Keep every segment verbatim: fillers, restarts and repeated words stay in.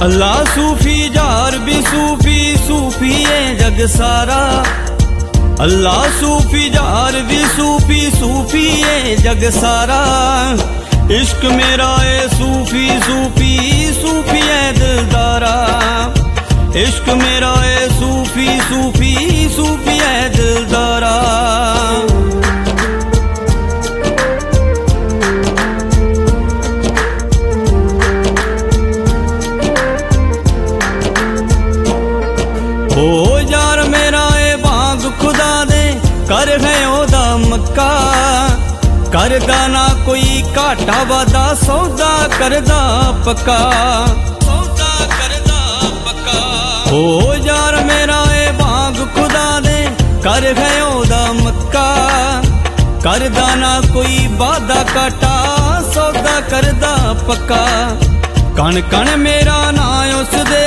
अल्लाह सूफी jar भी सूफी, सूफी है जग सारा। अल्लाह सूफी जार भी सूफी, सूफी है जग सारा। इश्क मेरा है सूफी सूफी, सूफी है दिलदारा। इश्क मेरा है सूफी सूफी, सूफी है दिलदारा। ओ यार मेरा ए भाग खुदा दे कर है ओदा मक्का। करदा ना कोई घाटा वादा, सौदा करदा पक्का, सौदा करदा पक्का। ओ यार मेरा ए भाग खुदा दे कर है ओदा मक्का। करदा ना कोई वादा घाटा, सौदा करदा पक्का। कण कण मेरा ना उस दे,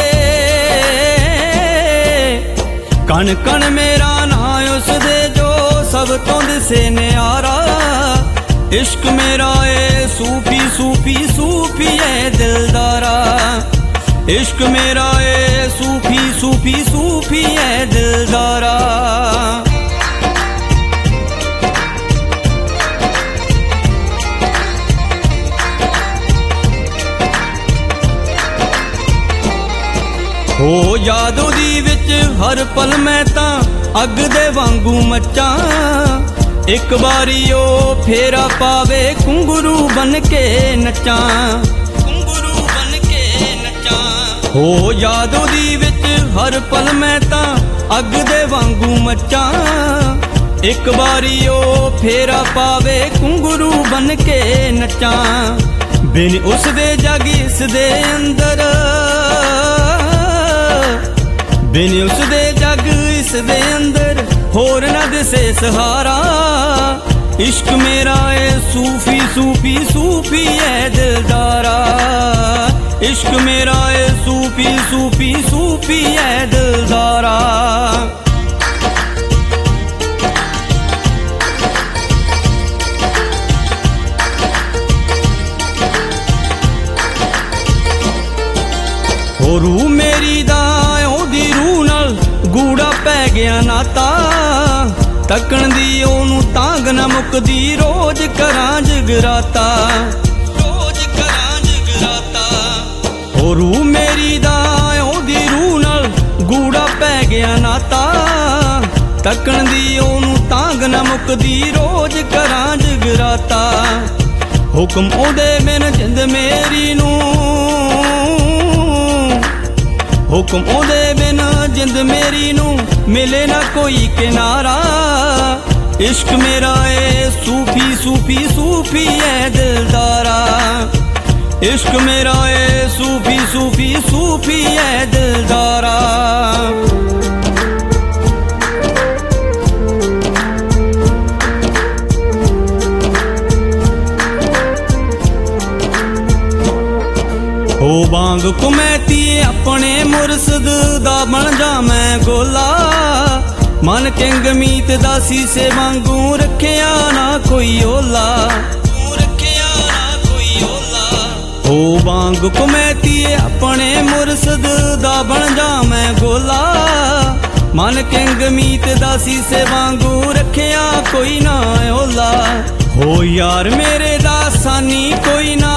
कण कण मेरा ना उस दे जो सब तो दिसे न्यारा। इश्क मेरा है सूफी सूफी, सूफी है दिलदारा। इश्क मेरा है सूफी सूफी, सूफी है दिलदारा। हो यादों दी विच हर पल मैं तां अग दे वांगू मच्चा। एक बारी ओ फेरा पावे घुंघरू बन के नच्चा, घुंघरू बन के नच्चा। हो यादों दी विच हर पल मैं तां अग दे वांगू मच्चा। एक बारी ओ फेरा पावे घुंघरू बन के नच्चा। बिन उस दे जग इस दे अंदर, बिन उस दे जग इस दे अंदर होर न दिसे सहारा। इश्क मेरा है सूफी सूफी, सूफी है दिलदारा। इश्क मेरा है सूफी सूफी, सूफी है दिलदारा। हो रूह मेरी दा ओदी रूह नाल गूड़ा पै गया नाता। तकण दी ओनू तांग न मुकदी, रोज करां जगराता, रोज करां जगराता। हो रूह मेरी दा ओदी रूह नाल गूड़ा पै गया नाता। तकण दी ओनू तांग न मुकदी, रोज करां जगराता। हुक्म ओदे बिन जिंद मेरी नू, हुक्म ओदे बिना जिंद मेरी नू मिले ना कोई किनारा। इश्क मेरा है सूफी सूफी, सूफी है दिलदारा। इश्क मेरा है सूफी सूफी, सूफी है दिलदारा। हो बांग कुमैती अपने मुरसद दा बन जा मैं गोला। मन किंग मीत दासी से वांगू रखिया ना कोई ओला, रखिया ना कोई ओला। हो बांग कुमैती अपने मुरसद दा बन जा मैं गोला। मन किंग मीत दासी से वांगू रखिया कोई ना ओला। हो यार मेरे दासानी कोई ना,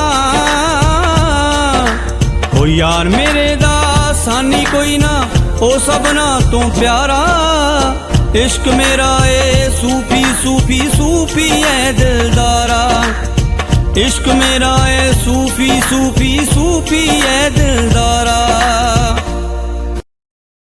ओ यार मेरे दा सानी कोई ना, ओ सबना तो प्यारा। इश्क मेरा है सूफी सूफी, सूफी है दिलदारा। इश्क मेरा है सूफी सूफी, सूफी है दिलदारा।